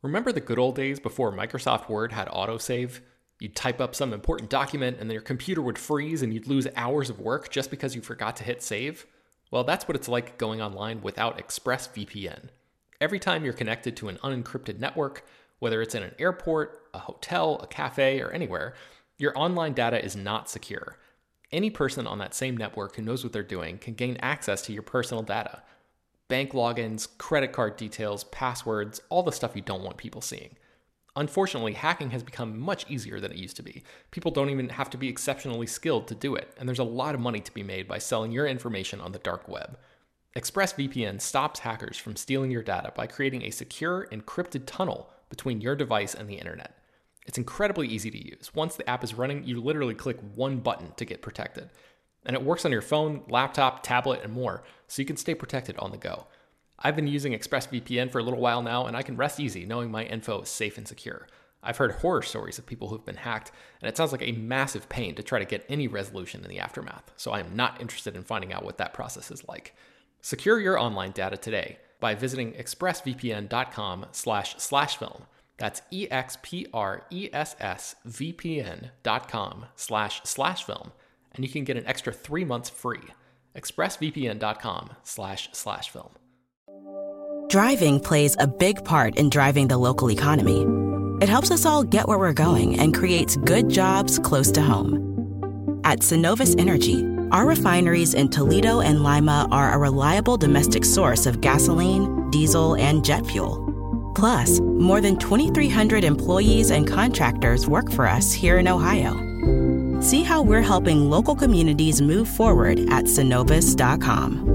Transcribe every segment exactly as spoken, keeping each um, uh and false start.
Remember the good old days before Microsoft Word had autosave? You'd type up some important document and then your computer would freeze and you'd lose hours of work just because you forgot to hit save? Well, that's what it's like going online without ExpressVPN. Every time you're connected to an unencrypted network, whether it's in an airport, a hotel, a cafe, or anywhere, your online data is not secure. Any person on that same network who knows what they're doing can gain access to your personal data. Bank logins, credit card details, passwords, all the stuff you don't want people seeing. Unfortunately, hacking has become much easier than it used to be. People don't even have to be exceptionally skilled to do it, and there's a lot of money to be made by selling your information on the dark web. ExpressVPN stops hackers from stealing your data by creating a secure, encrypted tunnel between your device and the internet. It's incredibly easy to use. Once the app is running, you literally click one button to get protected. And it works on your phone, laptop, tablet, and more, so you can stay protected on the go. I've been using ExpressVPN for a little while now, and I can rest easy knowing my info is safe and secure. I've heard horror stories of people who've been hacked, and it sounds like a massive pain to try to get any resolution in the aftermath, so I am not interested in finding out what that process is like. Secure your online data today by visiting expressvpn.com slash slash film. That's E-X-P-R-E-S-S-V-P-N dot com slash slash film. And you can get an extra three months free. expressvpn.com slash slash film. Driving plays a big part in driving the local economy. It helps us all get where we're going and creates good jobs close to home. At Synovus Energy, our refineries in Toledo and Lima are a reliable domestic source of gasoline, diesel, and jet fuel. Plus, more than twenty-three hundred employees and contractors work for us here in Ohio. See how we're helping local communities move forward at Synovus dot com.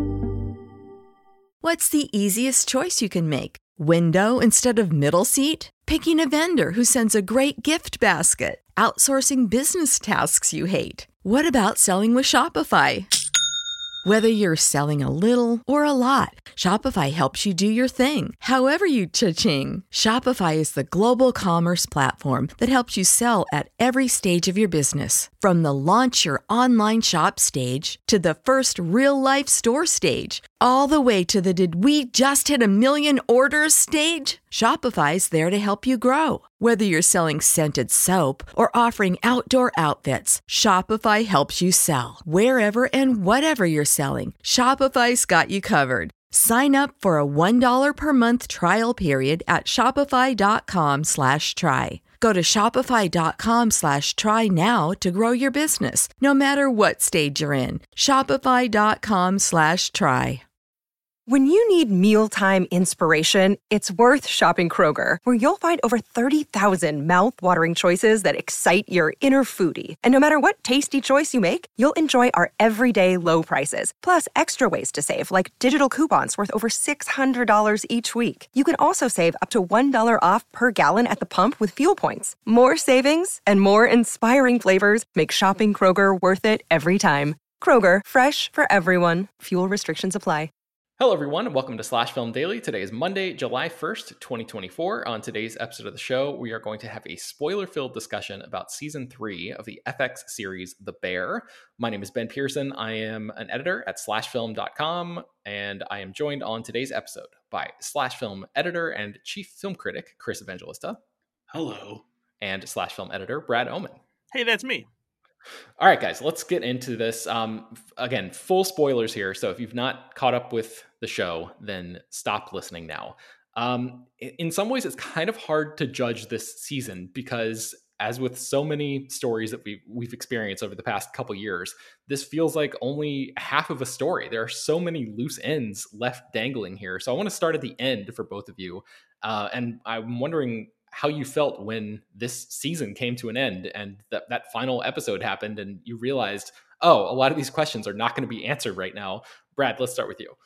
What's the easiest choice you can make? Window instead of middle seat? Picking a vendor who sends a great gift basket? Outsourcing business tasks you hate? What about selling with Shopify? Whether you're selling a little or a lot, Shopify helps you do your thing, however you cha-ching. Shopify is the global commerce platform that helps you sell at every stage of your business. From the launch your online shop stage to the first real-life store stage, all the way to the did we just hit a million orders stage. Shopify's there to help you grow. Whether you're selling scented soap or offering outdoor outfits, Shopify helps you sell. Wherever and whatever you're selling, Shopify's got you covered. Sign up for a one dollar per month trial period at shopify.com slash try. Go to shopify.com slash try now to grow your business, no matter what stage you're in. Shopify.com slash try. When you need mealtime inspiration, it's worth shopping Kroger, where you'll find over thirty thousand mouth-watering choices that excite your inner foodie. And no matter what tasty choice you make, you'll enjoy our everyday low prices, plus extra ways to save, like digital coupons worth over six hundred dollars each week. You can also save up to one dollar off per gallon at the pump with fuel points. More savings and more inspiring flavors make shopping Kroger worth it every time. Kroger, fresh for everyone. Fuel restrictions apply. Hello, everyone, and welcome to Slash Film Daily. Today is Monday, July first, twenty twenty-four. On today's episode of the show, we are going to have a spoiler-filled discussion about Season three of the F X series The Bear. My name is Ben Pearson. I am an editor at slash film dot com, and I am joined on today's episode by Slash Film editor and chief film critic Chris Evangelista. Hello. And Slash Film editor Brad Oman. Hey, that's me. All right, guys, let's get into this. Um, again, full spoilers here. So if you've not caught up with the show, then stop listening now. Um, in some ways, it's kind of hard to judge this season because, as with so many stories that we've, we've experienced over the past couple years, this feels like only half of a story. There are so many loose ends left dangling here. So I want to start at the end for both of you. Uh, and I'm wondering how you felt when this season came to an end and that, that final episode happened and you realized, oh, a lot of these questions are not going to be answered right now. Brad, let's start with you.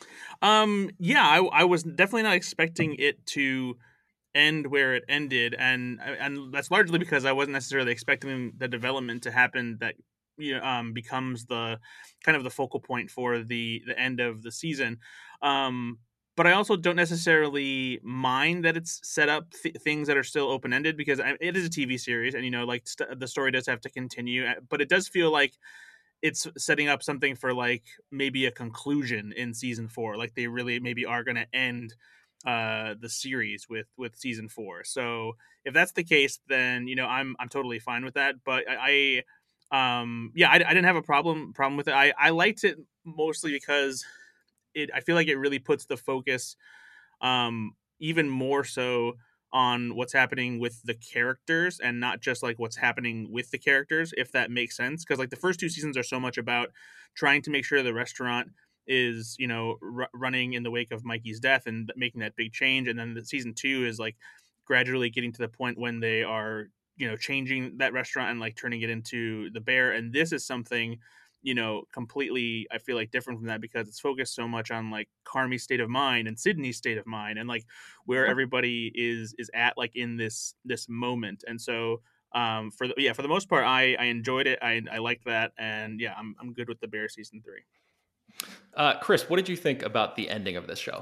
Um, yeah, I, I was definitely not expecting it to end where it ended. And, and that's largely because I wasn't necessarily expecting the development to happen that, you know, um, becomes the kind of the focal point for the, the end of the season. Um, But I also don't necessarily mind that it's set up th- things that are still open-ended because it is a T V series and, you know, like st- the story does have to continue. But it does feel like it's setting up something for like maybe a conclusion in season four. Like they really maybe are going to end uh, the series with with season four. So if that's the case, then you know I'm I'm totally fine with that. But I, I um yeah, I, I didn't have a problem problem with it. I I liked it mostly because it I feel like it really puts the focus um even more so on what's happening with the characters and not just like what's happening with the characters, if that makes sense. Because like the first two seasons are so much about trying to make sure the restaurant is, you know, r- running in the wake of Mikey's death and making that big change. And then the season two is like gradually getting to the point when they are, you know, changing that restaurant and like turning it into the Bear. And this is something, you know, completely, I feel like different from that because it's focused so much on like Carmi's state of mind and Sydney's state of mind and like where everybody is is at like in this this moment. And so um for the yeah for the most part I I enjoyed it. I I liked that, and yeah, I'm I'm good with the Bear season three. Uh, Chris, what did you think about the ending of this show?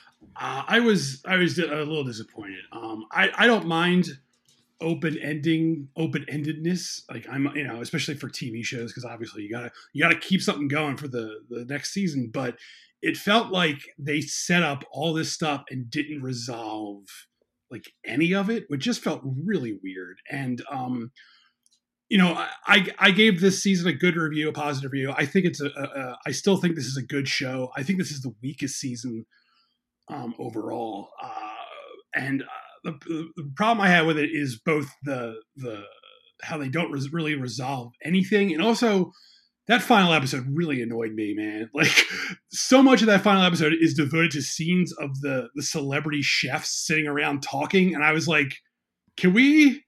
Uh, I was I was a little disappointed. Um, I I don't mind open ending, open endedness. Like I'm, you know, especially for T V shows, because obviously you gotta you gotta keep something going for the the next season. But it felt like they set up all this stuff and didn't resolve like any of it, which just felt really weird. And um, you know, I I gave this season a good review, a positive review. I think it's a, a, a I still think this is a good show. I think this is the weakest season um, overall, uh, and. Uh, The, the problem I have with it is both the the how they don't res- really resolve anything, and also that final episode really annoyed me, man. Like so much of that final episode is devoted to scenes of the the celebrity chefs sitting around talking, and I was like, can we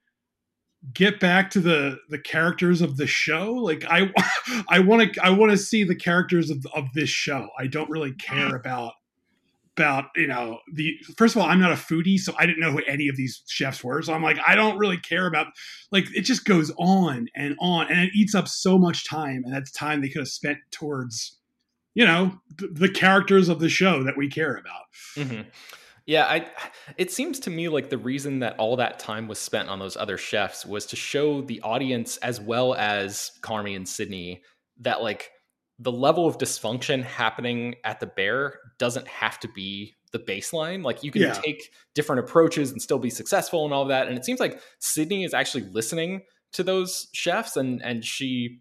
get back to the the characters of the show? Like I I want to I want to see the characters of of this show. I don't really care about. about, you know, the, first of all, I'm not a foodie, so I didn't know who any of these chefs were. So I'm like, I don't really care about, like, it just goes on and on and it eats up so much time. And that's time they could have spent towards, you know, th- the characters of the show that we care about. Mm-hmm. Yeah, I. It seems to me like the reason that all that time was spent on those other chefs was to show the audience as well as Carmi and Sydney that like the level of dysfunction happening at the Bear doesn't have to be the baseline. Like you can Yeah. take different approaches and still be successful and all of that. And it seems like Sydney is actually listening to those chefs and, and she,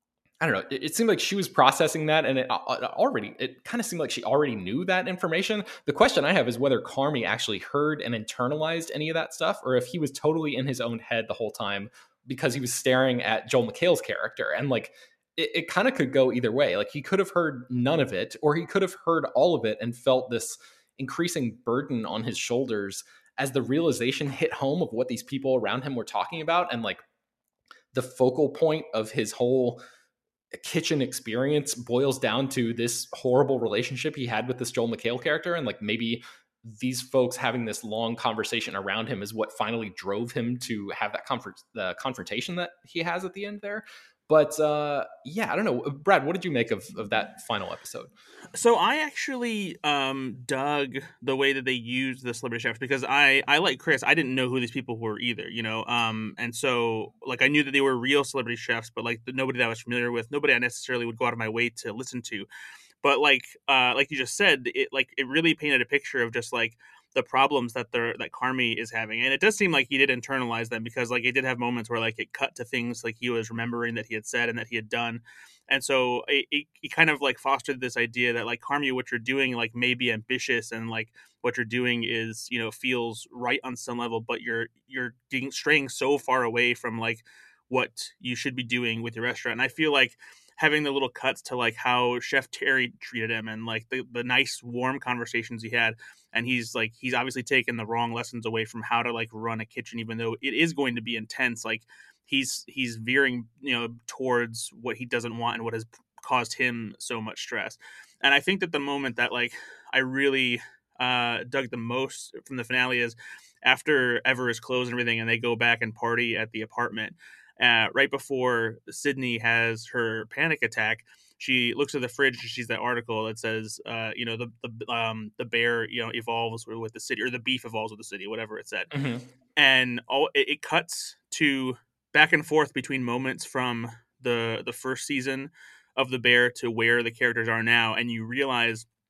I don't know, it, it seemed like she was processing that and it, it already, it kind of seemed like she already knew that information. The question I have is whether Carmi actually heard and internalized any of that stuff or if he was totally in his own head the whole time because he was staring at Joel McHale's character. And like, it, it kind of could go either way. Like he could have heard none of it, or he could have heard all of it and felt this increasing burden on his shoulders as the realization hit home of what these people around him were talking about. And like the focal point of his whole kitchen experience boils down to this horrible relationship he had with this Joel McHale character. And like maybe these folks having this long conversation around him is what finally drove him to have that comfort, the confrontation that he has at the end there. But uh, yeah, I don't know. Brad, what did you make of, of that final episode? So I actually um, dug the way that they used the celebrity chefs because I, I like Chris, I didn't know who these people were either, you know? Um, and so like I knew that they were real celebrity chefs, but like nobody that I was familiar with, nobody I necessarily would go out of my way to listen to. But like uh, like you just said, it like it really painted a picture of just like the problems that they're that Carmi is having, and it does seem like he did internalize them because like it did have moments where like it cut to things like he was remembering that he had said and that he had done, and so it, it, it kind of like fostered this idea that like Carmi, what you're doing like may be ambitious and like what you're doing is you know feels right on some level, but you're you're getting straying so far away from like what you should be doing with your restaurant. And I feel like having the little cuts to like how Chef Terry treated him and like the, the nice warm conversations he had. And he's like, he's obviously taken the wrong lessons away from how to like run a kitchen, even though it is going to be intense. Like he's, he's veering, you know, towards what he doesn't want and what has caused him so much stress. And I think that the moment that like, I really uh, dug the most from the finale is after Ever is closed and everything, and they go back and party at the apartment. Uh, right before Sydney has her panic attack, she looks at the fridge and she sees that article that says, uh, you know, the the um, the bear, you know, evolves with the city, or the beef evolves with the city, whatever it said. Mm-hmm. And all it, it cuts to back and forth between moments from the the first season of The Bear to where the characters are now, and you realize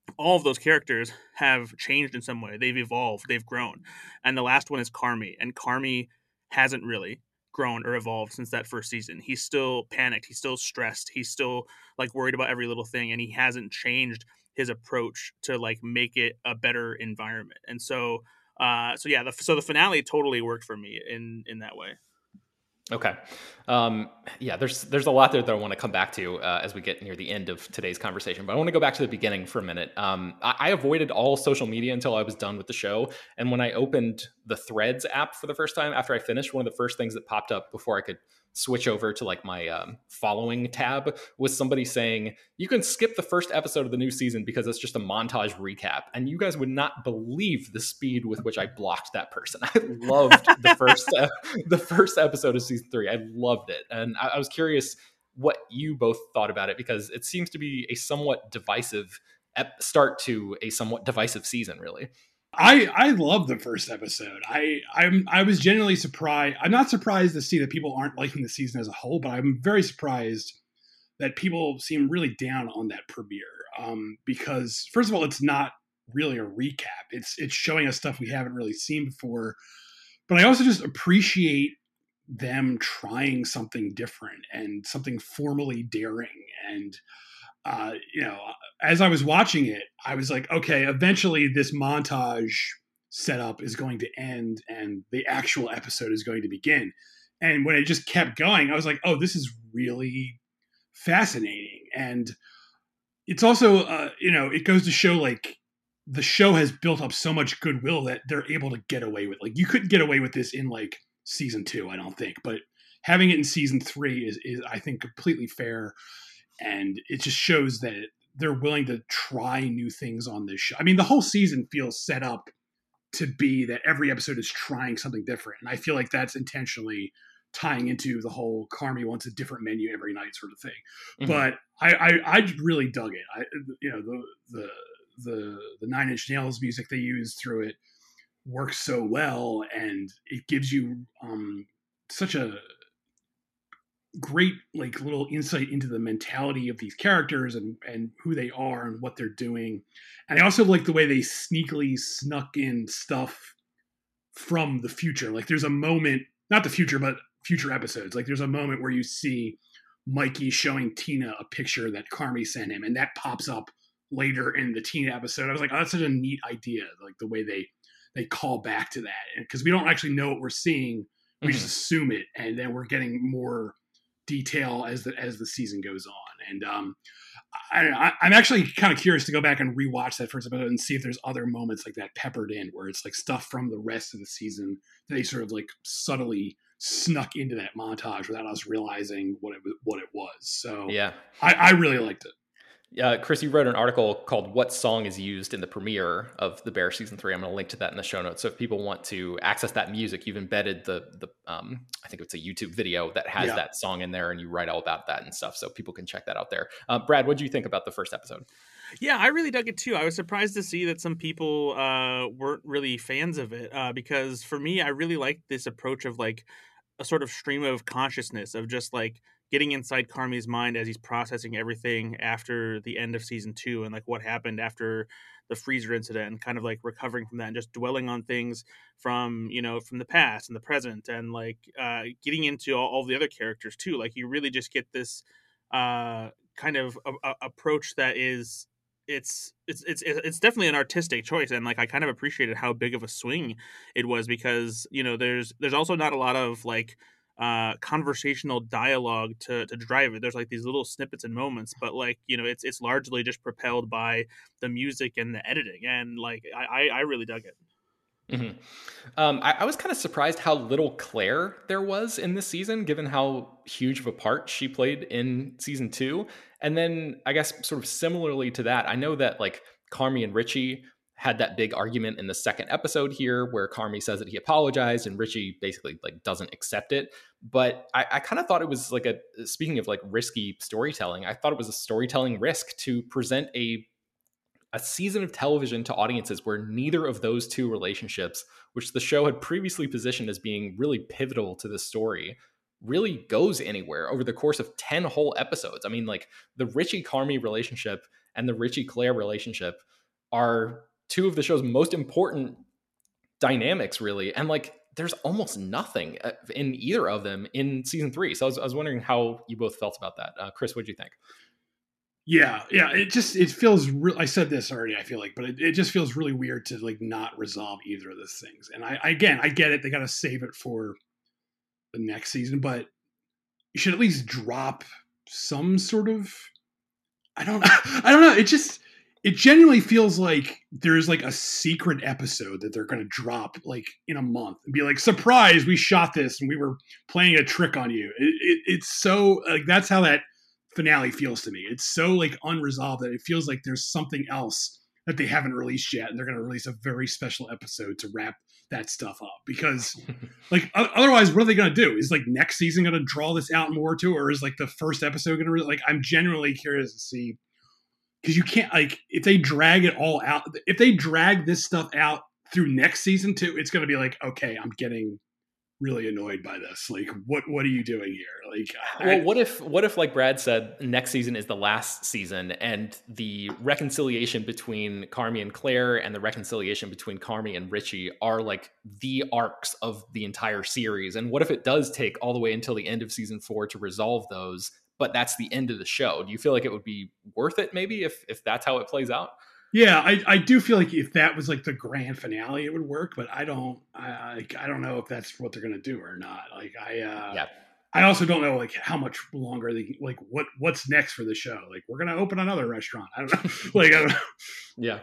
all of those characters have changed in some way. They've evolved, they've grown. And the last one is Carmy, and Carmy hasn't really grown or evolved since that first season. He's still panicked, he's still stressed, he's still like worried about every little thing, and he hasn't changed his approach to like make it a better environment. And so uh so yeah, the, so the finale totally worked for me in in that way. Okay. Um, yeah, there's there's a lot there that I want to come back to uh, as we get near the end of today's conversation. But I want to go back to the beginning for a minute. Um, I, I avoided all social media until I was done with the show. And when I opened the Threads app for the first time after I finished, one of the first things that popped up before I could switch over to like my um, following tab was somebody saying, you can skip the first episode of the new season because it's just a montage recap. And you guys would not believe the speed with which I blocked that person. I loved the first uh, the first episode of season three. I loved it. And I, I was curious what you both thought about it, because it seems to be a somewhat divisive ep- start to a somewhat divisive season, really. I, I love the first episode. I I'm I was genuinely surprised. I'm not surprised to see that people aren't liking the season as a whole, but I'm very surprised that people seem really down on that premiere. Um, because first of all, it's not really a recap. It's it's showing us stuff we haven't really seen before. But I also just appreciate them trying something different and something formally daring. And Uh, you know, as I was watching it, I was like, okay, eventually this montage setup is going to end and the actual episode is going to begin. And when it just kept going, I was like, oh, this is really fascinating. And it's also, uh, you know, it goes to show like the show has built up so much goodwill that they're able to get away with. Like you couldn't get away with this in like season two, I don't think, but having it in season three is, is I think, completely fair. And it just shows that they're willing to try new things on this show. I mean, the whole season feels set up to be that every episode is trying something different. And I feel like that's intentionally tying into the whole Carmy wants a different menu every night sort of thing. Mm-hmm. But I, I, I really dug it. I, you know, the, the, the, the Nine Inch Nails music they use through it works so well. And it gives you um, such a great like little insight into the mentality of these characters and and who they are and what they're doing. And I also like the way they sneakily snuck in stuff from the future. Like there's a moment, not the future, but future episodes. Like there's a moment where you see Mikey showing Tina a picture that Carmy sent him, and that pops up later in the Tina episode. I was like, oh, that's such a neat idea. Like the way they they call back to that, because we don't actually know what we're seeing. We mm-hmm. just assume it, and then we're getting more detail as the as the season goes on. And um I, I I'm actually kind of curious to go back and rewatch that first episode and see if there's other moments like that peppered in where it's like stuff from the rest of the season that they sort of like subtly snuck into that montage without us realizing what it what it was. So yeah, I, I really liked it. Uh, Chris, you wrote an article called "What Song is Used in the Premiere of The Bear Season Three." I'm going to link to that in the show notes. So if people want to access that music, you've embedded the the um, I think it's a YouTube video that has yeah. that song in there, and you write all about that and stuff. So people can check that out there. Uh, Brad, what did you think about the first episode? Yeah, I really dug it too. I was surprised to see that some people uh, weren't really fans of it uh, because for me, I really liked this approach of like a sort of stream of consciousness of just like getting inside Carmy's mind as he's processing everything after the end of season two and like what happened after the freezer incident and kind of like recovering from that and just dwelling on things from, you know, from the past and the present and like uh, getting into all, all the other characters too. Like you really just get this uh, kind of a, a approach that is it's it's it's it's definitely an artistic choice, and like I kind of appreciated how big of a swing it was because, you know, there's there's also not a lot of like uh conversational dialogue to to drive it. There's like these little snippets and moments, but like, you know, it's it's largely just propelled by the music and the editing, and like I I really dug it. Mm-hmm. Um, I, I was kind of surprised how little Claire there was in this season, given how huge of a part she played in season two. And then I guess sort of similarly to that, I know that like Carmy and Richie had that big argument in the second episode here where Carmy says that he apologized and Richie basically like doesn't accept it. But I, I kind of thought it was like a, speaking of like risky storytelling, I thought it was a storytelling risk to present a a season of television to audiences where neither of those two relationships, which the show had previously positioned as being really pivotal to the story, really goes anywhere over the course of ten whole episodes. I mean, like the Richie Carmy relationship and the Richie Claire relationship are two of the show's most important dynamics, really. And like, there's almost nothing in either of them in season three. So I was, I was wondering how you both felt about that. Uh, Chris, what do you think? Yeah, yeah. It just it feels real. I said this already, I feel like, but it, it just feels really weird to like not resolve either of those things. And I again, I get it. They got to save it for the next season, but you should at least drop some sort of. I don't. I don't know. It just it genuinely feels like there's like a secret episode that they're going to drop like in a month and be like, surprise, we shot this and we were playing a trick on you. It, it, it's so like that's how that finale feels to me. It's so like unresolved that it feels like there's something else that they haven't released yet, and they're going to release a very special episode to wrap that stuff up. Because like otherwise, what are they going to do? Is like next season going to draw this out more too, or is like the first episode going to re- like? I'm genuinely curious to see, because you can't like if they drag it all out. If they drag this stuff out through next season too, it's going to be like, okay, I'm getting really annoyed by this. Like, what what are you doing here? Like, well, I, what if what if like Brad said, next season is the last season, and the reconciliation between Carmy and Claire and the reconciliation between Carmy and Richie are like the arcs of the entire series? And what if it does take all the way until the end of season four to resolve those, but that's the end of the show? Do you feel like it would be worth it maybe if if that's how it plays out? Yeah, I, I do feel like if that was like the grand finale, it would work. But I don't, I I don't know if that's what they're gonna do or not. Like I, uh, yeah. I also don't know like how much longer they like what what's next for the show. Like we're gonna open another restaurant. I don't know. like I don't know. Yeah.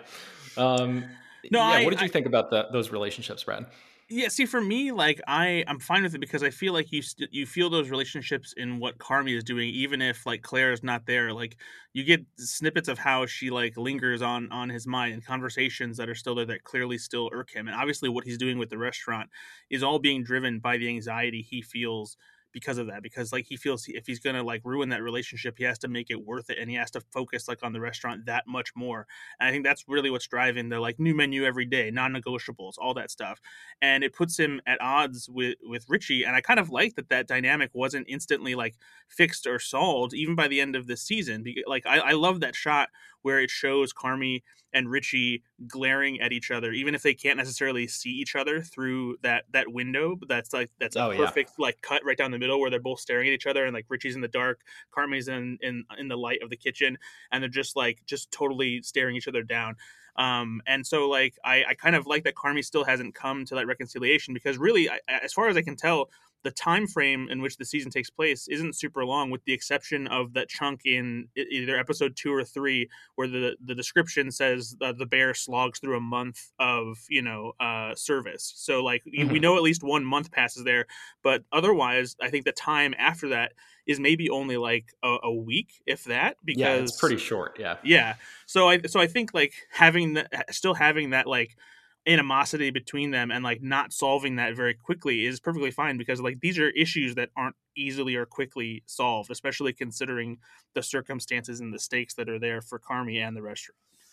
Um, no, yeah. I, what did you I, think about the, those relationships, Brad? Yeah, see, for me, like I, I'm fine with it because I feel like you st- you feel those relationships in what Carmy is doing, even if like Claire is not there. Like you get snippets of how she like lingers on on his mind and conversations that are still there that clearly still irk him. And obviously, what he's doing with the restaurant is all being driven by the anxiety he feels because of that. Because like he feels if he's gonna like ruin that relationship, he has to make it worth it, and he has to focus like on the restaurant that much more. And I think that's really what's driving the like new menu every day, non-negotiables, all that stuff. And it puts him at odds with with Richie. And I kind of like that that dynamic wasn't instantly like fixed or solved even by the end of this season. Like I, I love that shot where it shows Carmy and Richie glaring at each other, even if they can't necessarily see each other through that that window. But that's like that's a Oh, yeah. perfect like cut right down the middle where they're both staring at each other, and like Richie's in the dark, Carmy's in in in the light of the kitchen, and they're just like just totally staring each other down. Um, and so like I, I kind of like that Carmy still hasn't come to that reconciliation, because really, I, as far as I can tell, the time frame in which the season takes place isn't super long, with the exception of that chunk in either episode two or three where the the description says uh, the bear slogs through a month of you know uh, service. So like mm-hmm. we know at least one month passes there, but otherwise, I think the time after that is maybe only like a, a week, if that. Because yeah, it's pretty short. Yeah, yeah. So I so I think like having that, still having that like animosity between them and like not solving that very quickly is perfectly fine, because like these are issues that aren't easily or quickly solved, especially considering the circumstances and the stakes that are there for Carmy and the restaurant.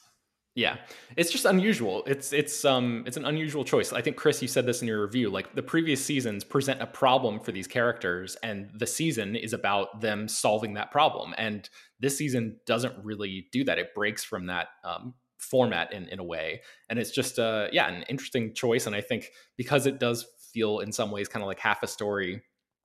Yeah, it's just unusual. It's it's um it's an unusual choice. I think, Chris, you said this in your review. Like the previous seasons present a problem for these characters, and the season is about them solving that problem. And this season doesn't really do that. It breaks from that um, format in, in a way. And it's just, uh, yeah, an interesting choice. And I think because it does feel in some ways kind of like half a story,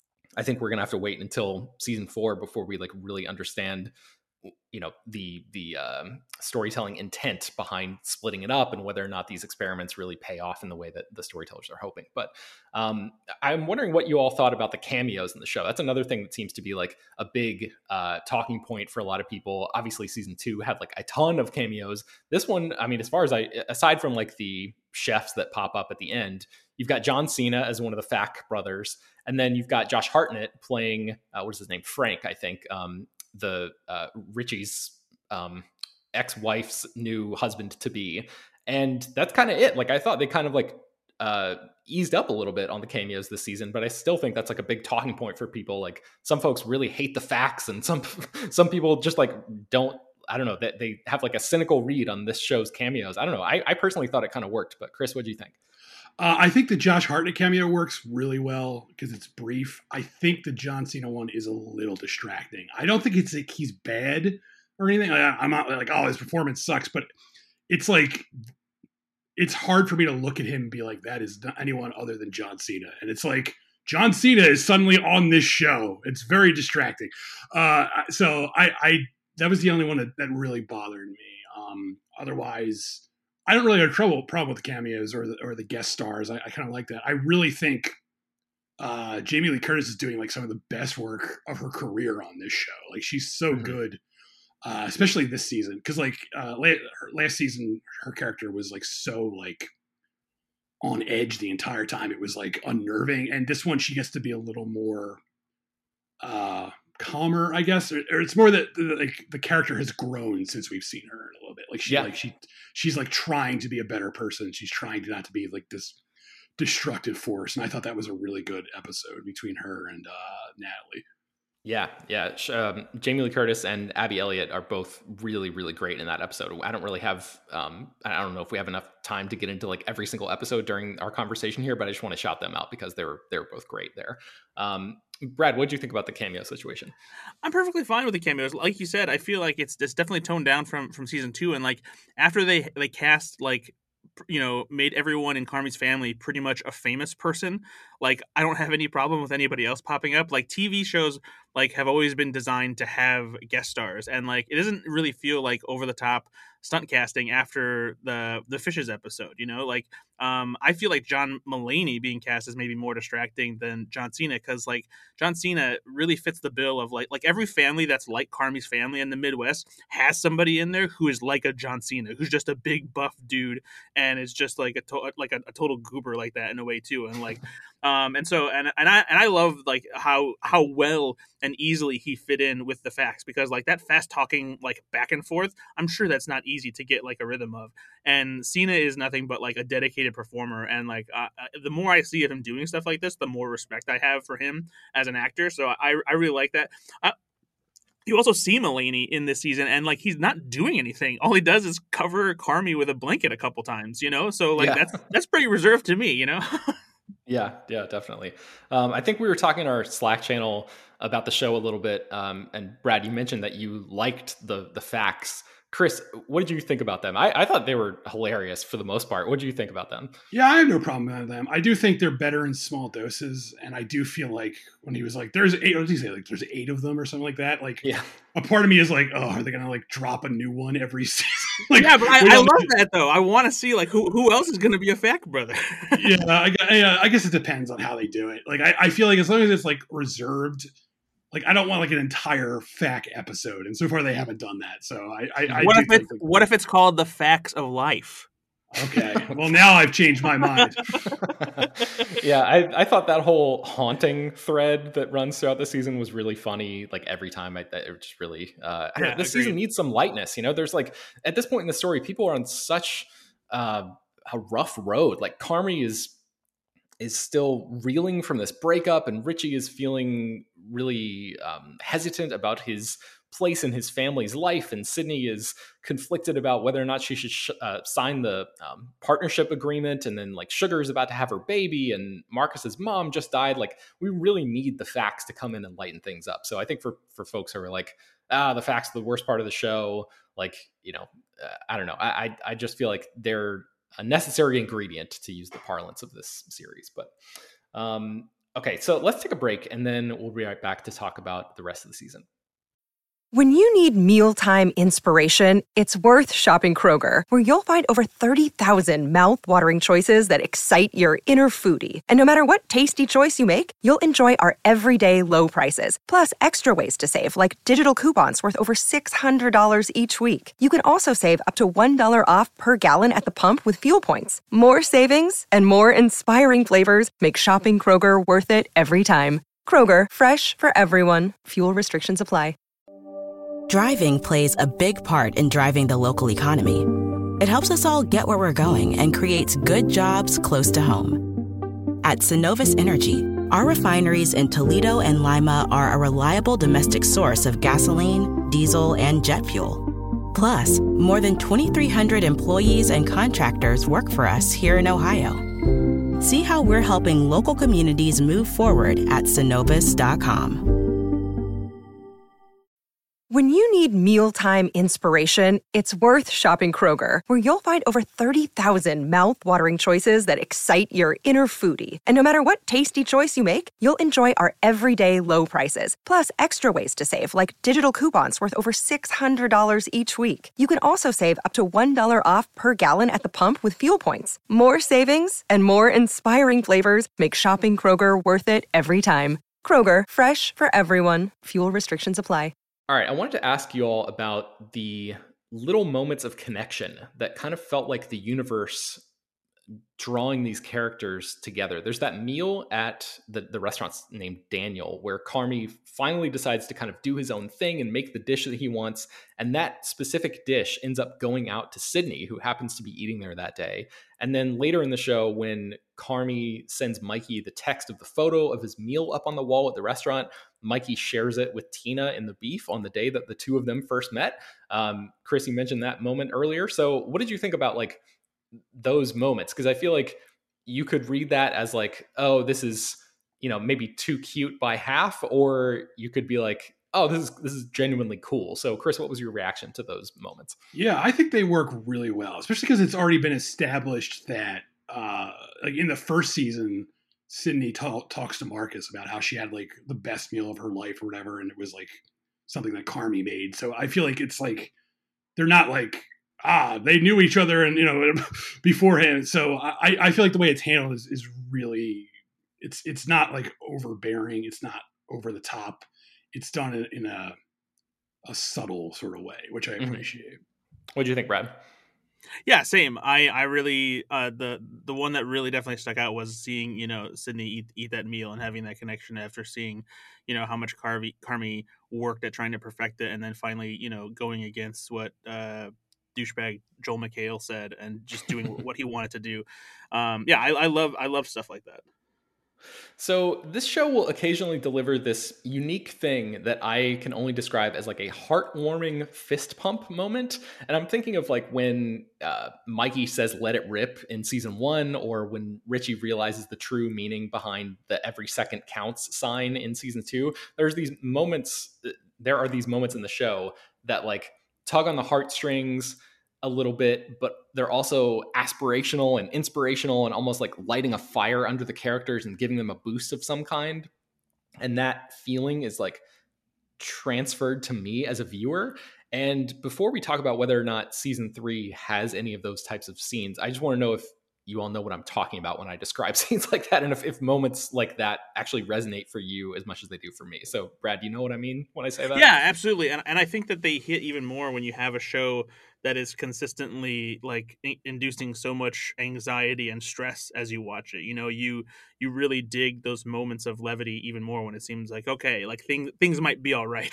I think we're going to have to wait until season four before we like really understand, you know, the, the um, storytelling intent behind splitting it up and whether or not these experiments really pay off in the way that the storytellers are hoping. But um, I'm wondering what you all thought about the cameos in the show. That's another thing that seems to be like a big uh, talking point for a lot of people. Obviously season two had like a ton of cameos. This one, I mean, as far as I, aside from like the chefs that pop up at the end, you've got John Cena as one of the Fack brothers. And then you've got Josh Hartnett playing, uh, what is his name? Frank, I think. Um, the uh, Richie's um, ex-wife's new husband to be. And that's kind of it. Like I thought they kind of like uh, eased up a little bit on the cameos this season, but I still think that's like a big talking point for people. Like some folks really hate the Facks, and some some people just like don't, I don't know, that they, they have like a cynical read on this show's cameos. I don't know. I, I personally thought it kind of worked, but Chris, what do you think? Uh, I think the Josh Hartnett cameo works really well because it's brief. I think the John Cena one is a little distracting. I don't think it's like he's bad or anything. I, I'm not like, oh, his performance sucks, but it's like, it's hard for me to look at him and be like, that is not anyone other than John Cena. And it's like, John Cena is suddenly on this show. It's very distracting. Uh, so I, I, that was the only one that, that really bothered me. Um, otherwise, I don't really have trouble problem with the cameos or the, or the guest stars. I, I kind of like that. I really think uh, Jamie Lee Curtis is doing like some of the best work of her career on this show. Like she's so mm-hmm. good, uh, especially this season. Because like uh, la- her, last season, her character was like so like on edge the entire time. It was like unnerving. And this one, she gets to be a little more uh, calmer, I guess. Or, or it's more that the, like the character has grown since we've seen her a little bit. Like she, yeah. like she, she's like trying to be a better person. She's trying to not to be like this destructive force. And I thought that was a really good episode between her and uh, Natalie. Yeah, yeah. Um, Jamie Lee Curtis and Abby Elliott are both really, really great in that episode. I don't really have, um, I don't know if we have enough time to get into like every single episode during our conversation here, but I just want to shout them out because they were they were both great there. Um, Brad, what did you think about the cameo situation? I'm perfectly fine with the cameos. Like you said, I feel like it's it's definitely toned down from from season two, and like after they they cast like, you know, made everyone in Carmi's family pretty much a famous person. Like, I don't have any problem with anybody else popping up. Like, T V shows, like, have always been designed to have guest stars. And, like, it doesn't really feel like over-the-top stunt casting after the the Fishes episode, you know? Like, um, I feel like John Mulaney being cast is maybe more distracting than John Cena because, like, John Cena really fits the bill of, like, like every family that's like Carmi's family in the Midwest has somebody in there who is like a John Cena, who's just a big buff dude and is just, like, a, to- like a, a total goober like that in a way, too. And, like... Um, and so, and, and I, and I love like how, how well and easily he fit in with the facts because like that fast talking, like back and forth, I'm sure that's not easy to get like a rhythm of. And Cena is nothing but like a dedicated performer. And like, uh, the more I see of him doing stuff like this, the more respect I have for him as an actor. So I, I really like that. I, You also see Mulaney in this season, and like he's not doing anything. All he does is cover Carmi with a blanket a couple times, you know. So like yeah. that's that's pretty reserved to me, you know. Yeah, yeah, definitely. Um, I think we were talking in our Slack channel about the show a little bit, um, and Brad, you mentioned that you liked the the facts. Chris, what did you think about them? I, I thought they were hilarious for the most part. What did you think about them? Yeah, I have no problem with them. I do think they're better in small doses, and I do feel like when he was like, "There's eight," what did he say? Like, "There's eight of them" or something like that. Like, yeah, a part of me is like, "Oh, are they gonna like drop a new one every season?" Like, yeah, but I, I love that though. I want to see like who who else is gonna be a fact brother. yeah, I, I, I guess it depends on how they do it. Like, I, I feel like as long as it's like reserved. Like, I don't want like an entire F A Q episode, and so far they haven't done that. So I, I, I what do if think it's like, what if it's called the Facts of Life? Okay, well now I've changed my mind. yeah, I, I thought that whole haunting thread that runs throughout the season was really funny. Like every time, I it just really. Uh, I don't know, this season needs some lightness. You know, there's like at this point in the story, people are on such uh, a rough road. Like Carmi is. is still reeling from this breakup, and Richie is feeling really um, hesitant about his place in his family's life, and Sydney is conflicted about whether or not she should sh- uh, sign the um, partnership agreement, and then like Sugar is about to have her baby, and Marcus's mom just died. Like, we really need the facts to come in and lighten things up. So I think for for folks who are like, ah, the facts are the worst part of the show, like, you know, uh, I don't know. I, I I just feel like they're a necessary ingredient, to use the parlance of this series. But um, okay, so let's take a break, and then we'll be right back to talk about the rest of the season. When you need mealtime inspiration, it's worth shopping Kroger, where you'll find over thirty thousand mouth-watering choices that excite your inner foodie. And no matter what tasty choice you make, you'll enjoy our everyday low prices, plus extra ways to save, like digital coupons worth over six hundred dollars each week. You can also save up to one dollar off per gallon at the pump with fuel points. More savings and more inspiring flavors make shopping Kroger worth it every time. Kroger, fresh for everyone. Fuel restrictions apply. Driving plays a big part in driving the local economy. It helps us all get where we're going and creates good jobs close to home. At Synovus Energy, our refineries in Toledo and Lima are a reliable domestic source of gasoline, diesel, and jet fuel. Plus, more than twenty-three hundred employees and contractors work for us here in Ohio. See how we're helping local communities move forward at synovus dot com. When you need mealtime inspiration, it's worth shopping Kroger, where you'll find over thirty thousand mouth-watering choices that excite your inner foodie. And no matter what tasty choice you make, you'll enjoy our everyday low prices, plus extra ways to save, like digital coupons worth over six hundred dollars each week. You can also save up to one dollar off per gallon at the pump with fuel points. More savings and more inspiring flavors make shopping Kroger worth it every time. Kroger, fresh for everyone. Fuel restrictions apply. All right, I wanted to ask you all about the little moments of connection that kind of felt like the universe drawing these characters together. There's that meal at the, the restaurant's named Daniel, where Carmy finally decides to kind of do his own thing and make the dish that he wants. And that specific dish ends up going out to Sydney, who happens to be eating there that day. And then later in the show, when Carmy sends Mikey the text of the photo of his meal up on the wall at the restaurant, Mikey shares it with Tina in the beef on the day that the two of them first met. Um, Chris, you mentioned that moment earlier. So what did you think about like those moments? Because I feel like you could read that as like, oh, this is, you know, maybe too cute by half, or you could be like, oh, this is this is genuinely cool. So Chris, what was your reaction to those moments? Yeah, I think they work really well, especially because it's already been established that uh, like in the first season, Sydney ta- talks to Marcus about how she had like the best meal of her life or whatever, and it was like something that Carmy made. So I feel like it's like they're not like, ah, they knew each other and, you know, beforehand. So I, I feel like the way it's handled is, is really, it's it's not like overbearing. It's not over the top. It's done in, in a a subtle sort of way, which I appreciate. Mm-hmm. What do you think, Brad? Yeah, same. I, I really uh, the the one that really definitely stuck out was seeing, you know, Sydney eat eat that meal and having that connection after seeing, you know, how much Carvey, Carmy worked at trying to perfect it, and then finally, you know, going against what uh, douchebag Joel McHale said and just doing what he wanted to do. Um, yeah, I, I love I love stuff like that. So this show will occasionally deliver this unique thing that I can only describe as like a heartwarming fist pump moment. And I'm thinking of like when uh, Mikey says, "Let it rip" in season one, or when Richie realizes the true meaning behind the "every second counts" sign in season two. There's these moments, there are these moments in the show that like tug on the heartstrings a little bit, but they're also aspirational and inspirational and almost like lighting a fire under the characters and giving them a boost of some kind. And that feeling is like transferred to me as a viewer. And before we talk about whether or not season three has any of those types of scenes, I just want to know if you all know what I'm talking about when I describe scenes like that, and if, if moments like that actually resonate for you as much as they do for me. So Brad, do you know what I mean when I say that? Yeah, absolutely. And, and I think that they hit even more when you have a show that is consistently like in- inducing so much anxiety and stress as you watch it. You know, you you really dig those moments of levity even more when it seems like, okay, like things things might be all right.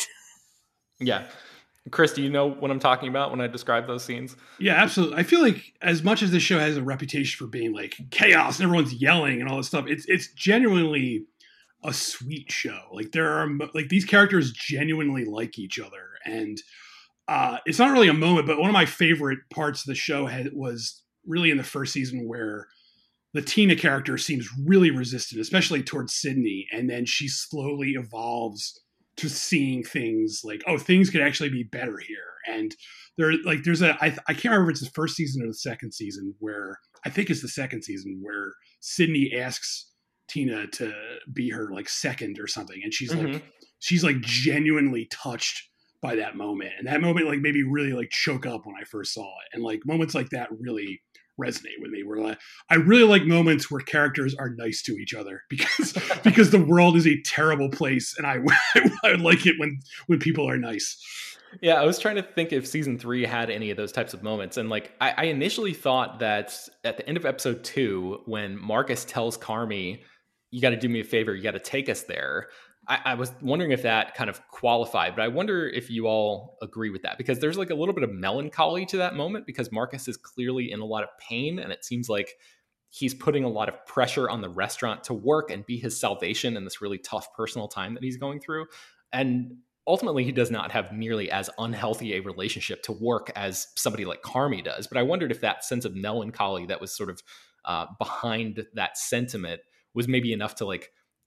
Yeah. Chris, do you know what I'm talking about when I describe those scenes? Yeah, absolutely. I feel like as much as this show has a reputation for being like chaos and everyone's yelling and all this stuff, it's it's genuinely a sweet show. Like there are like these characters genuinely like each other, and uh, it's not really a moment, but one of my favorite parts of the show had, was really in the first season where the Tina character seems really resistant, especially towards Sydney, and then she slowly evolves to seeing things like, oh, things could actually be better here. And there, like, there's a, I, I can't remember if it's the first season or the second season where, I think it's the second season where Sydney asks Tina to be her like second or something. And she's mm-hmm. like, she's like genuinely touched by that moment. And that moment like made me really like choke up when I first saw it. And like moments like that really resonate with me. Where like, I really like moments where characters are nice to each other because because the world is a terrible place, and I I like it when when people are nice. Yeah, I was trying to think if season three had any of those types of moments, and like I, I initially thought that at the end of episode two, when Marcus tells Carmy, "You got to do me a favor, you got to take us there." I, I was wondering if that kind of qualified, but I wonder if you all agree with that, because there's like a little bit of melancholy to that moment because Marcus is clearly in a lot of pain, and it seems like he's putting a lot of pressure on the restaurant to work and be his salvation in this really tough personal time that he's going through. And ultimately, he does not have nearly as unhealthy a relationship to work as somebody like Carmy does. But I wondered if that sense of melancholy that was sort of uh, behind that sentiment was maybe enough to like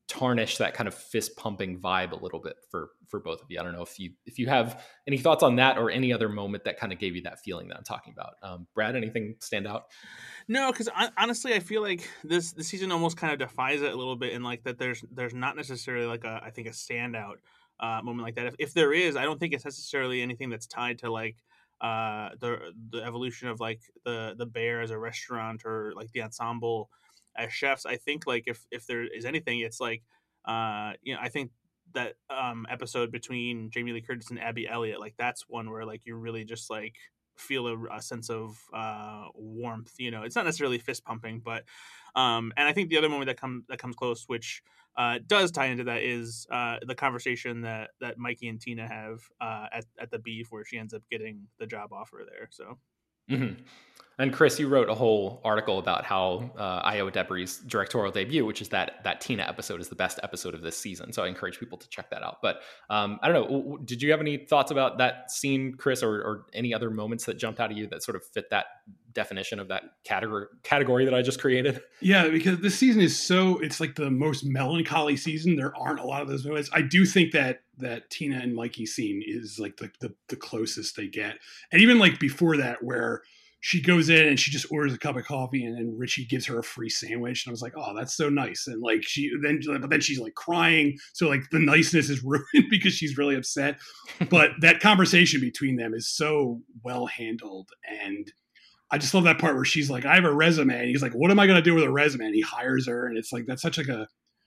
tarnish that kind of fist pumping vibe a little bit for for both of you. I don't know if you if you have any thoughts on that or any other moment that kind of gave you that feeling that I'm talking about. Um, Brad, anything stand out? No, because honestly, I feel like this the season almost kind of defies it a little bit in like that. There's there's not necessarily like a I think a standout uh, moment like that. If if there is, I don't think it's necessarily anything that's tied to like uh, the the evolution of like the the Bear as a restaurant or like the ensemble as chefs. I think like if if there is anything, it's like uh, you know I think that um, episode between Jamie Lee Curtis and Abby Elliott, like that's one where like you really just like feel a, a sense of uh, warmth. You know, it's not necessarily fist pumping, but um, and I think the other moment that comes that comes close, which uh, does tie into that, is uh, the conversation that that Mikey and Tina have uh, at at the beef, where she ends up getting the job offer there. So. Mm-hmm. And Chris, you wrote a whole article about how uh, Io Debris' directorial debut, which is that that Tina episode, is the best episode of this season. So I encourage people to check that out. But um, I don't know, did you have any thoughts about that scene, Chris, or, or any other moments that jumped out of you that sort of fit that definition of that category category that I just created? Yeah, because this season is so, it's like the most melancholy season. There aren't a lot of those moments. I do think that that Tina and Mikey scene is like the, the, the closest they get. And even like before that, where she goes in and she just orders a cup of coffee and then Richie gives her a free sandwich. And I was like, oh, that's so nice. And like she then, but then she's like crying. So like the niceness is ruined because she's really upset. But that conversation between them is so well handled. And I just love that part where she's like, I have a resume. And he's like, what am I going to do with a resume? And he hires her. And it's like, that's such like a,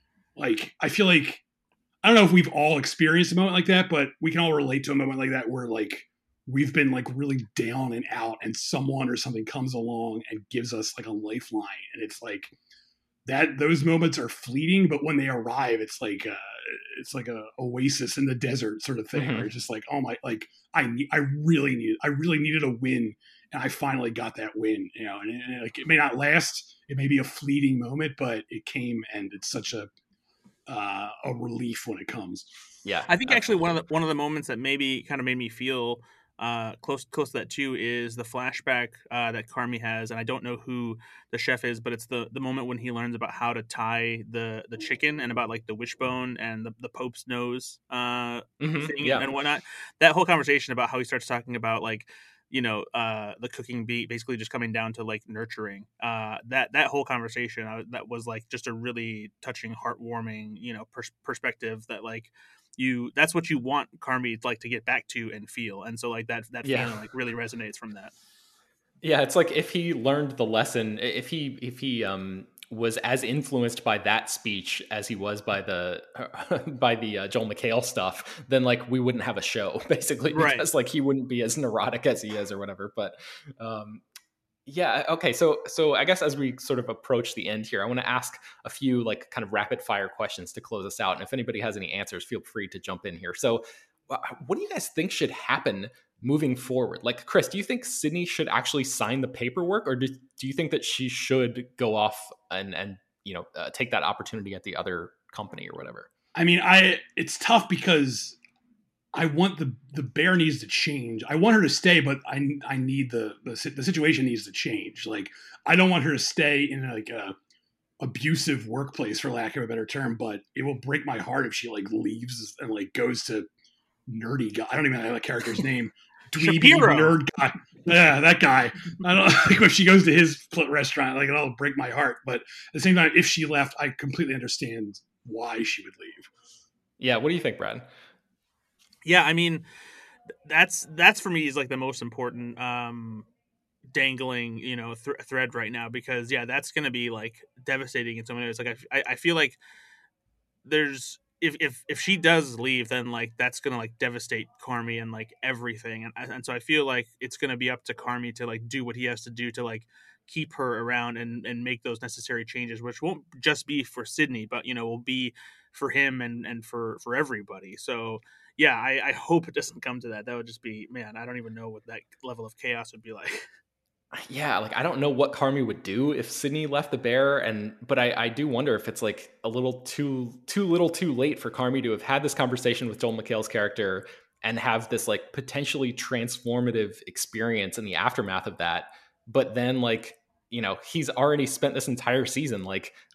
like, I feel like, I don't know if we've all experienced a moment like that, but we can all relate to a moment like that where like, we've been like really down and out and someone or something comes along and gives us like a lifeline. And it's like that, those moments are fleeting, but when they arrive, it's like, uh, it's like a oasis in the desert sort of thing. Mm-hmm. Where it's just like, oh my, like I need, I really needed, I really needed a win. And I finally got that win, you know, and, and like, it may not last. It may be a fleeting moment, but it came and it's such a, uh, a relief when it comes. Yeah. I think absolutely. Actually one of the, one of the moments that maybe kind of made me feel uh close close to that too is the flashback uh that Carmy has, and I don't know who the chef is, but it's the the moment when he learns about how to tie the the chicken and about like the wishbone and the, the Pope's nose uh mm-hmm, thing yeah. and whatnot. That whole conversation about how he starts talking about like, you know, uh the cooking be basically just coming down to like nurturing. Uh that that whole conversation uh, that was like just a really touching, heartwarming, you know, pers- perspective that like you that's what you want Carmy like to get back to and feel. And so like that that yeah. feeling like really resonates from that. Yeah, it's like if he learned the lesson, if he if he um was as influenced by that speech as he was by the by the uh, Joel McHale stuff, then like we wouldn't have a show basically, because right. like he wouldn't be as neurotic as he is or whatever. But um yeah, okay. So so I guess as we sort of approach the end here, I want to ask a few like kind of rapid fire questions to close us out. And if anybody has any answers, feel free to jump in here. So what do you guys think should happen moving forward? Like, Chris, do you think Sydney should actually sign the paperwork, or do, do you think that she should go off and, and you know, uh, take that opportunity at the other company or whatever? I mean, I it's tough because I want the the Bear needs to change. I want her to stay, but I I need the the, the situation needs to change. Like, I don't want her to stay in like a abusive workplace, for lack of a better term. But it will break my heart if she like leaves and like goes to nerdy guy. I don't even know that character's name. Dweeby nerd guy. Yeah, that guy. I don't like when she goes to his restaurant. Like, it'll break my heart. But at the same time, if she left, I completely understand why she would leave. Yeah. What do you think, Brad? Yeah, I mean, that's that's for me is like the most important um, dangling, you know, th- thread right now, because yeah, that's going to be like devastating in so many ways. Like I, I feel like there's if if if she does leave, then like that's going to like devastate Carmy and like everything, and and so I feel like it's going to be up to Carmy to like do what he has to do to like keep her around and and make those necessary changes, which won't just be for Sydney, but you know will be for him and and for for everybody. So. Yeah, I, I hope it doesn't come to that. That would just be, man, I don't even know what that level of chaos would be like. Yeah, like I don't know what Carmy would do if Sydney left the Bear, and but I, I do wonder if it's like a little too too little too late for Carmy to have had this conversation with Joel McHale's character and have this like potentially transformative experience in the aftermath of that. But then like, you know, he's already spent this entire season like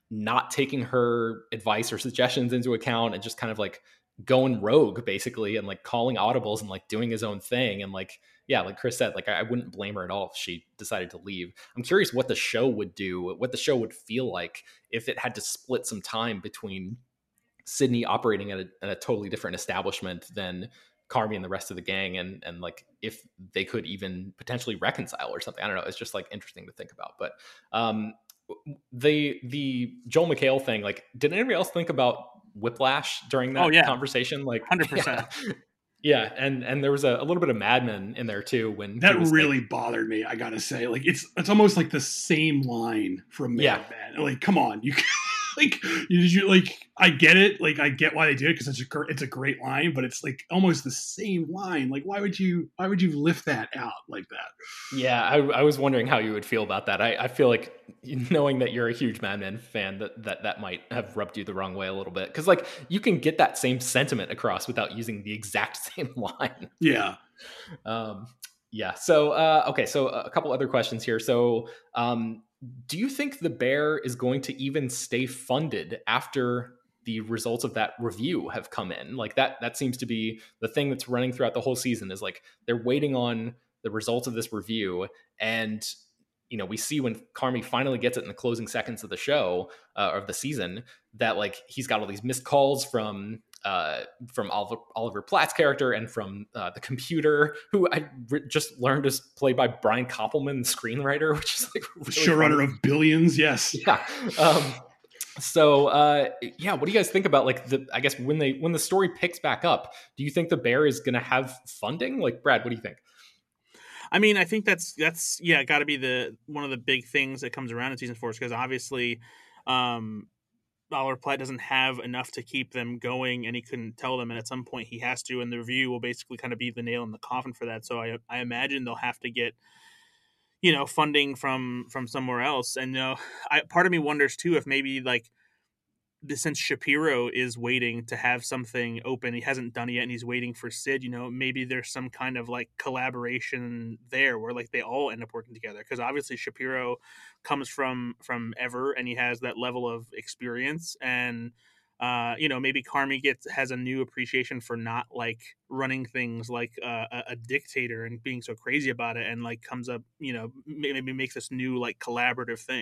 not taking her advice or suggestions into account and just kind of like going rogue basically and like calling audibles and like doing his own thing. And like, yeah, like Chris said, like I, I wouldn't blame her at all if she decided to leave. I'm curious what the show would do, what the show would feel like if it had to split some time between Sydney operating at a, at a totally different establishment than Carmy and the rest of the gang. And, and like, if they could even potentially reconcile or something, I don't know. It's just like interesting to think about. But um, the, the Joel McHale thing, like, did anybody else think about Whiplash during that oh, yeah. conversation? Like one hundred percent. Yeah. Yeah, and and there was a, a little bit of Mad Men in there too. When that really like, bothered me, I gotta say. Like it's it's almost like the same line from Mad yeah. Men. Like, come on, you like you, you like I get it. Like I get why they did it because it's a it's a great line, but it's like almost the same line. Like why would you why would you lift that out like that? Yeah, I, I was wondering how you would feel about that. I, I feel like knowing that you're a huge Mad Men fan, that that, that might have rubbed you the wrong way a little bit. Because like you can get that same sentiment across without using the exact same line. Yeah. Um, yeah. So uh, okay. So a couple other questions here. So um, do you think The Bear is going to even stay funded after the results of that review have come in? Like that that seems to be the thing that's running throughout the whole season, is like they're waiting on the results of this review. And you know, we see when Carmy finally gets it in the closing seconds of the show uh, of the season, that like he's got all these missed calls from uh, from Oliver, Oliver Platt's character and from uh, the computer, who I re- just learned is played by Brian Koppelman, the screenwriter, which is like really showrunner of Billions. Yes. Yeah. Um, so uh, yeah, what do you guys think about like the? I guess when they when the story picks back up, do you think The Bear is going to have funding? Like Brad, what do you think? I mean, I think that's that's yeah, got to be the one of the big things that comes around in season four, because obviously, um, Oliver Platt doesn't have enough to keep them going, and he couldn't tell them, and at some point he has to, and the review will basically kind of be the nail in the coffin for that. So I I imagine they'll have to get, you know, funding from from somewhere else, and you know, I part of me wonders too if maybe like. Since Shapiro is waiting to have something open, he hasn't done it yet, and he's waiting for Sid, you know, maybe there's some kind of like collaboration there where like they all end up working together. Because obviously Shapiro comes from from Ever, and he has that level of experience, and uh, you know, maybe Carmy gets has a new appreciation for not like running things like uh, a, a dictator and being so crazy about it, and like comes up, you know, maybe makes this new like collaborative thing.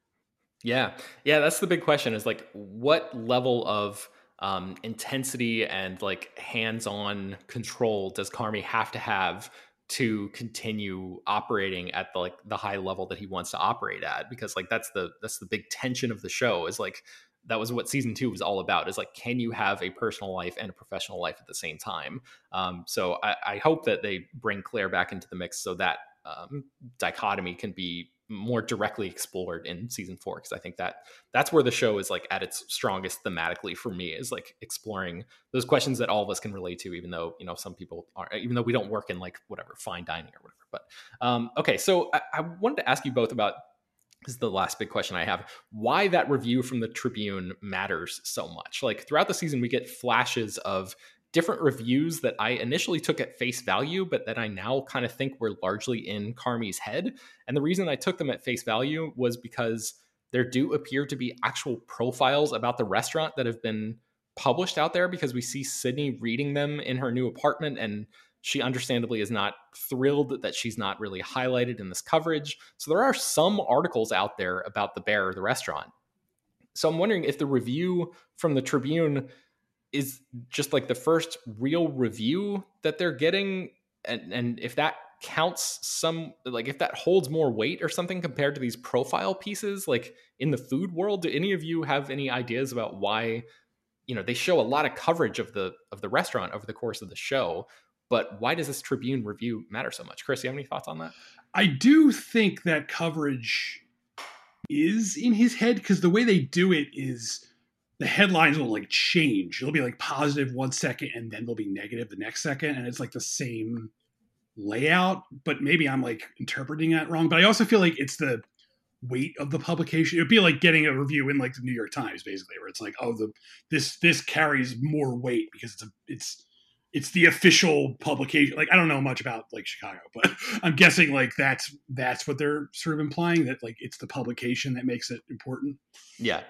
Yeah. Yeah. That's the big question, is like, what level of um, intensity and like hands-on control does Carmy have to have to continue operating at the, like the high level that he wants to operate at? Because like, that's the, that's the big tension of the show, is like, that was what season two was all about, is like, can you have a personal life and a professional life at the same time? Um, so I, I hope that they bring Claire back into the mix so that um, dichotomy can be more directly explored in season four, because I think that that's where the show is like at its strongest thematically for me, is like exploring those questions that all of us can relate to, even though, you know, some people aren't, even though we don't work in like whatever fine dining or whatever. But um, okay, so I, I wanted to ask you both about, this is the last big question I have, why that review from the Tribune matters so much. Like throughout the season, we get flashes of different reviews that I initially took at face value, but that I now kind of think were largely in Carmy's head. And the reason I took them at face value was because there do appear to be actual profiles about the restaurant that have been published out there, because we see Sydney reading them in her new apartment, and she understandably is not thrilled that she's not really highlighted in this coverage. So there are some articles out there about the Bear, the restaurant. So I'm wondering if the review from the Tribune is just like the first real review that they're getting, and and if that counts some, like if that holds more weight or something compared to these profile pieces like in the food world. Do any of you have any ideas about why, you know, they show a lot of coverage of the of the restaurant over the course of the show, but why does this Tribune review matter so much? Chris, you have any thoughts on that? I do think that coverage is in his head, because the way they do it is the headlines will like change. It'll be like positive one second and then they'll be negative the next second. And it's like the same layout, but maybe I'm like interpreting that wrong. But I also feel like it's the weight of the publication. It would be like getting a review in like the New York Times, basically, where it's like, oh, the this this carries more weight because it's a it's it's the official publication. Like, I don't know much about like Chicago, but I'm guessing like that's that's what they're sort of implying, that like it's the publication that makes it important. Yeah.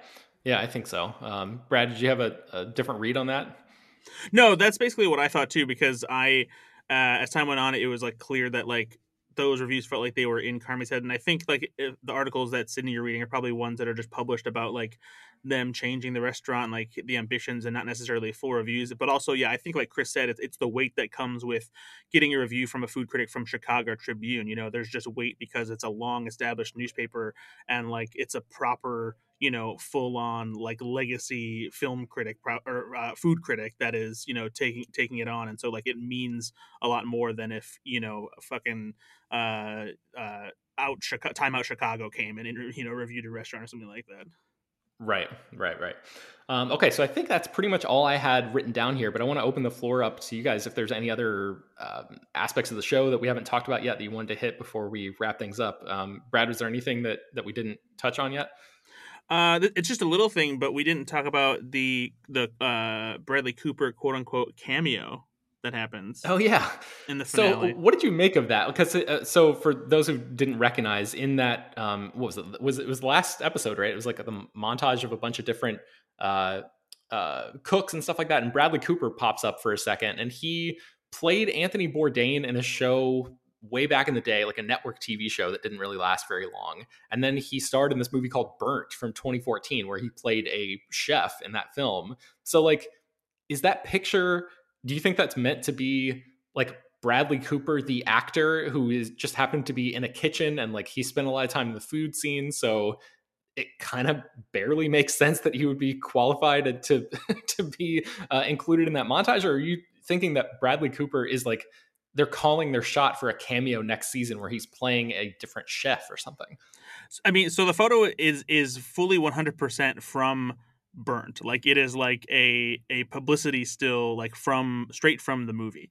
Yeah, I think so. Um, Brad, did you have a, a different read on that? No, that's basically what I thought too, because I, uh, as time went on, it was like clear that like those reviews felt like they were in Carmi's head, and I think like if the articles that Sydney you're reading are probably ones that are just published about like them changing the restaurant, like the ambitions, and not necessarily full reviews. But also, yeah, I think like Chris said, it's it's the weight that comes with getting a review from a food critic from Chicago Tribune. You know, there's just weight because it's a long established newspaper, and like it's a proper, you know, full on like legacy film critic pro- or uh, food critic that is, you know, taking taking it on. And so like it means a lot more than if, you know, fucking uh uh out Chicago, Time Out Chicago came and, you know, reviewed a restaurant or something like that. Right, right, right. Um, okay, so I think that's pretty much all I had written down here, but I want to open the floor up to you guys if there's any other um, aspects of the show that we haven't talked about yet that you wanted to hit before we wrap things up. Um, Brad, was there anything that, that we didn't touch on yet? Uh, it's just a little thing, but we didn't talk about the the uh, Bradley Cooper quote unquote cameo that happens. Oh yeah, in the finale. So what did you make of that? Because uh, so for those who didn't recognize, in that um, what was it? Was it was the last episode, right? It was like the montage of a bunch of different uh, uh, cooks and stuff like that, and Bradley Cooper pops up for a second, and he played Anthony Bourdain in a show way back in the day, like a network T V show that didn't really last very long. And then he starred in this movie called Burnt from twenty fourteen, where he played a chef in that film. So like, is that picture, do you think that's meant to be like Bradley Cooper, the actor who is just happened to be in a kitchen and like he spent a lot of time in the food scene? So it kind of barely makes sense that he would be qualified to, to be uh, included in that montage? Or are you thinking that Bradley Cooper is like, they're calling their shot for a cameo next season where he's playing a different chef or something? I mean, so the photo is is fully one hundred percent from Burnt. Like it is like a a publicity still, like from straight from the movie.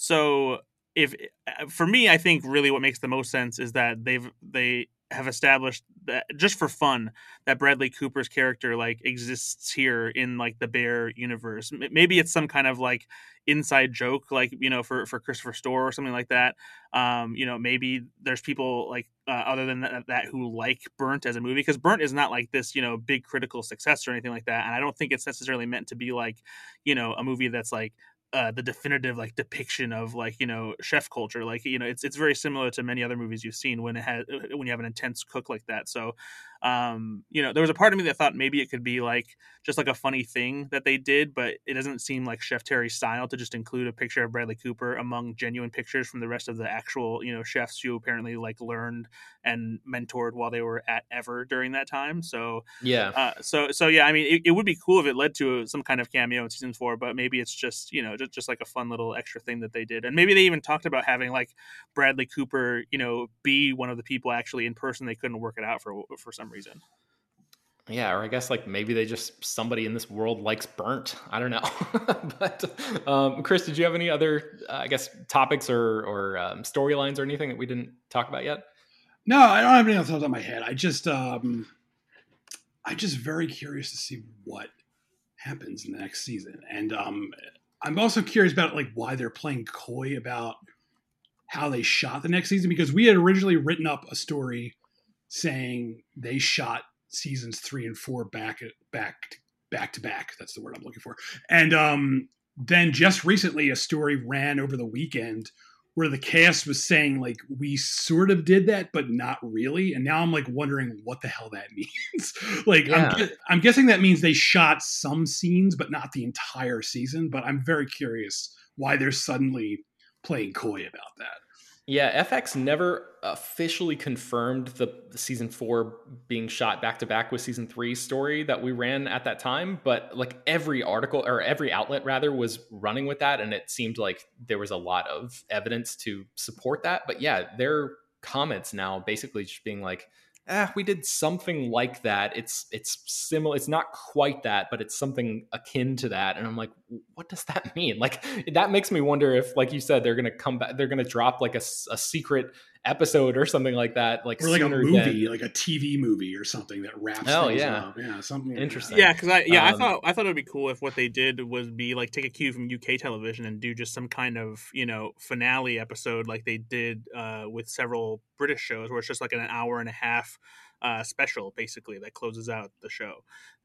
So if for me, I think really what makes the most sense is that they've they have established that just for fun that Bradley Cooper's character like exists here in like the Bear universe. Maybe it's some kind of like inside joke, like, you know, for for Christopher Storer or something like that. Um, you know, maybe there's people like uh, other than that, that who like Burnt as a movie, because Burnt is not like this, you know, big critical success or anything like that. And I don't think it's necessarily meant to be like, you know, a movie that's like uh, the definitive like depiction of like, you know, chef culture. Like, you know, it's it's very similar to many other movies you've seen when it has when you have an intense cook like that. So, um, you know, there was a part of me that thought maybe it could be like just like a funny thing that they did, but it doesn't seem like Chef Terry's style to just include a picture of Bradley Cooper among genuine pictures from the rest of the actual, you know, chefs who apparently like learned and mentored while they were at Ever during that time. So yeah, uh, so so yeah, I mean, it, it would be cool if it led to some kind of cameo in season four, but maybe it's just, you know, just, just like a fun little extra thing that they did. And maybe they even talked about having like Bradley Cooper, you know, be one of the people actually in person. They couldn't work it out for for some reason. Yeah, or I guess like maybe they just, somebody in this world likes Burnt. I don't know. But um, Chris, did you have any other, uh, I guess, topics or or um, storylines or anything that we didn't talk about yet? No, I don't have anything off the top of my head. I just, um, I'm just very curious to see what happens in the next season, and um, I'm also curious about like why they're playing coy about how they shot the next season, because we had originally written up a story saying they shot seasons three and four back at back back to back. That's the word I'm looking for. And um, then just recently, a story ran over the weekend where the cast was saying like we sort of did that, but not really. And now I'm like wondering what the hell that means. like Yeah. I'm, I'm guessing that means they shot some scenes, but not the entire season. But I'm very curious why they're suddenly playing coy about that. Yeah, F X never officially confirmed the, the season four being shot back to back with season three story that we ran at that time. But like every article or every outlet rather was running with that. And it seemed like there was a lot of evidence to support that. But yeah, their comments now basically just being like, ah, we did something like that. It's it's similar. It's not quite that, but it's something akin to that. And I'm like, what does that mean? Like, that makes me wonder if, like you said, they're going to come back, they're going to drop like a, a secret episode or something like that. Like, or like a movie, than... like a T V movie or something that wraps oh, things yeah. up. Yeah, something interesting. Yeah, because I yeah um, I thought I thought it would be cool if what they did was be like take a cue from U K television and do just some kind of, you know, finale episode like they did uh, with several British shows, where it's just like an hour and a half uh, special basically that closes out the show.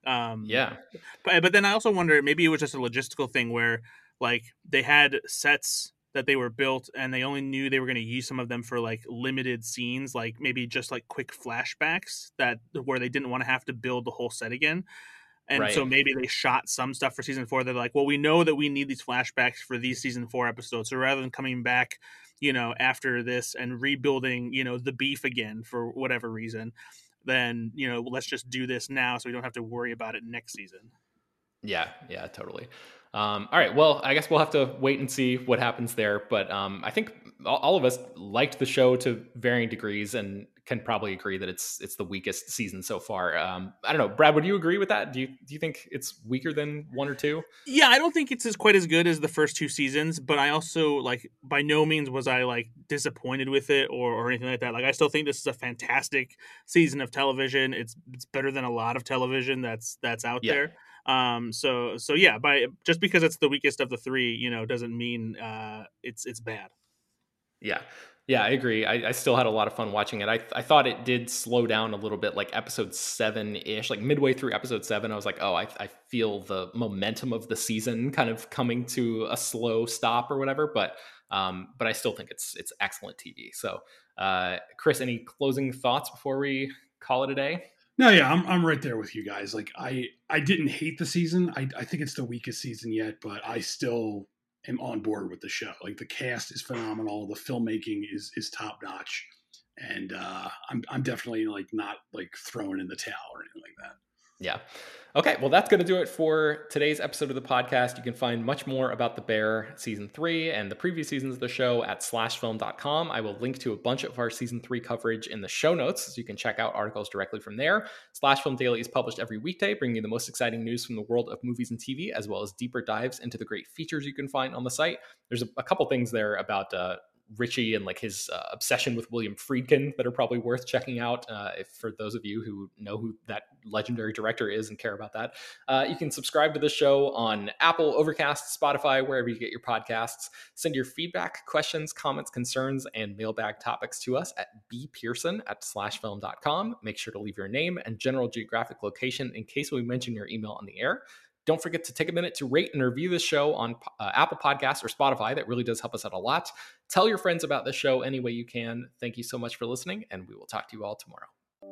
Um, yeah. But, but then I also wonder, maybe it was just a logistical thing where like they had sets that they were built and they only knew they were going to use some of them for like limited scenes, like maybe just like quick flashbacks that where they didn't want to have to build the whole set again. And right. so maybe they shot some stuff for season four. They're like, well, we know that we need these flashbacks for these season four episodes. So rather than coming back, you know, after this and rebuilding, you know, the beef again for whatever reason, then, you know, let's just do this now so we don't have to worry about it next season. Yeah, yeah, totally. Um, all right, well, I guess we'll have to wait and see what happens there. But um, I think all of us liked the show to varying degrees and can probably agree that it's it's the weakest season so far. Um, I don't know, Brad, would you agree with that? Do you do you think it's weaker than one or two? Yeah, I don't think it's as quite as good as the first two seasons, but I also like by no means was I like disappointed with it or, or anything like that. Like I still think this is a fantastic season of television. It's it's better than a lot of television that's that's out Yeah. there. Um, so so yeah, by just because it's the weakest of the three, you know, doesn't mean uh, it's it's bad. Yeah. Yeah, I agree. I, I still had a lot of fun watching it. I I thought it did slow down a little bit, like episode seven-ish, like midway through episode seven, I was like, oh, I, I feel the momentum of the season kind of coming to a slow stop or whatever. But um, but I still think it's it's excellent T V. So, uh, Chris, any closing thoughts before we call it a day? No, yeah, I'm I'm right there with you guys. Like I I didn't hate the season. I I think it's the weakest season yet, but I still am on board with the show. Like the cast is phenomenal, the filmmaking is is top notch, and uh, I'm I'm definitely like not like throwing in the towel or anything like that. Yeah. Okay, well, that's going to do it for today's episode of the podcast. You can find much more about The Bear Season three and the previous seasons of the show at slash film dot com. I will link to a bunch of our Season three coverage in the show notes, so you can check out articles directly from there. Slash Film Daily is published every weekday, bringing you the most exciting news from the world of movies and T V, as well as deeper dives into the great features you can find on the site. There's a, a couple things there about uh, Richie and like his uh, obsession with William Friedkin that are probably worth checking out uh, if, for those of you who know who that legendary director is and care about that. Uh, you can subscribe to the show on Apple, Overcast, Spotify, wherever you get your podcasts. Send your feedback, questions, comments, concerns, and mailbag topics to us at bpearson at slash film dot com. Make sure to leave your name and general geographic location in case we mention your email on the air. Don't forget to take a minute to rate and review this show on uh, Apple Podcasts or Spotify. That really does help us out a lot. Tell your friends about the show any way you can. Thank you so much for listening, and we will talk to you all tomorrow.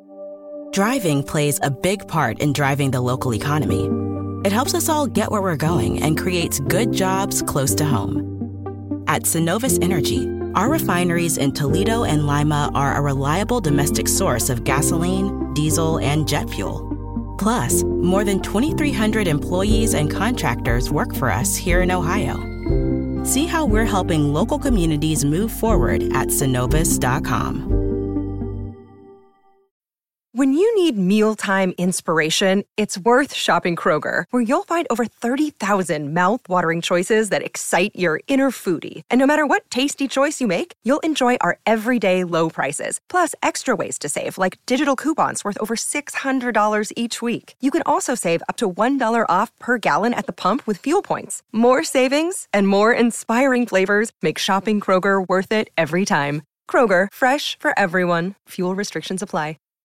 Driving plays a big part in driving the local economy. It helps us all get where we're going and creates good jobs close to home. At Synovus Energy, our refineries in Toledo and Lima are a reliable domestic source of gasoline, diesel, and jet fuel. Plus, more than twenty-three hundred employees and contractors work for us here in Ohio. See how we're helping local communities move forward at synovus dot com. When you need mealtime inspiration, it's worth shopping Kroger, where you'll find over thirty thousand mouth-watering choices that excite your inner foodie. And no matter what tasty choice you make, you'll enjoy our everyday low prices, plus extra ways to save, like digital coupons worth over six hundred dollars each week. You can also save up to one dollar off per gallon at the pump with fuel points. More savings and more inspiring flavors make shopping Kroger worth it every time. Kroger, fresh for everyone. Fuel restrictions apply.